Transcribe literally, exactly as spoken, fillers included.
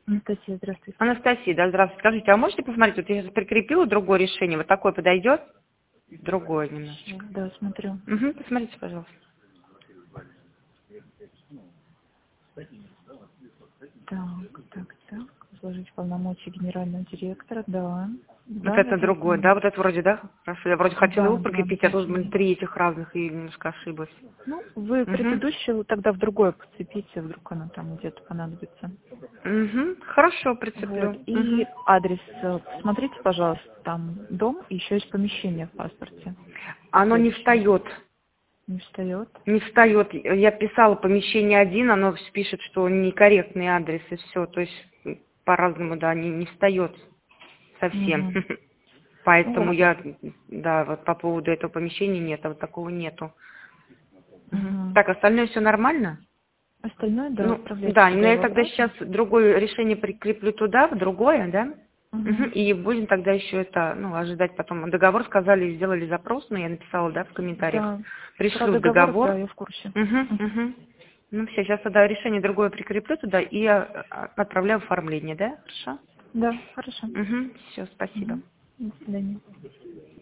Анастасия, здравствуйте. Анастасия, да, здравствуйте. Скажите, а можете посмотреть, вот я сейчас прикрепила другое решение, вот такое подойдет? Другое немножечко. Да, смотрю. Угу, посмотрите, пожалуйста. Так, так, так. Изложить полномочия генерального директора, да. Вот Да, да, это да, другое, да? поняла. Вот это вроде, да? Хорошо, я вроде хотела Да, его да, прикрепить, а тут точно. блин, три этих разных и немножко ошиблась. Ну, вы Угу. предыдущую тогда в другое подцепите, вдруг она там где-то понадобится. Угу. Хорошо, Вот. прицеплю. И Угу. адрес, э, посмотрите, пожалуйста, там дом, и еще есть помещение в паспорте. Оно не Следующее. встает. Не встает. Не встает. Я писала помещение один, оно пишет, что некорректный адрес и все. То есть м, по-разному, да, не, не встает совсем. Угу. Ну, Поэтому вот. я, да, вот по поводу этого помещения нет, а вот такого нету. Мгм. Угу. Так, остальное все нормально? Остальное, да, Ну, отправляйте да, но туда я его тогда обратно. сейчас другое решение прикреплю туда, в другое, да? Угу. Мгм. И будем тогда еще это, ну, ожидать потом. Договор сказали, сделали запрос, но я написала, да, в комментариях. Да. Про Пришлют договор, да, договор. я в курсе. Угу, Мгм. угу. Ну, все, сейчас тогда решение другое прикреплю туда и а, а, отправляю оформление, да? Хорошо? Да, хорошо. Угу, все, спасибо. Мгм. До свидания.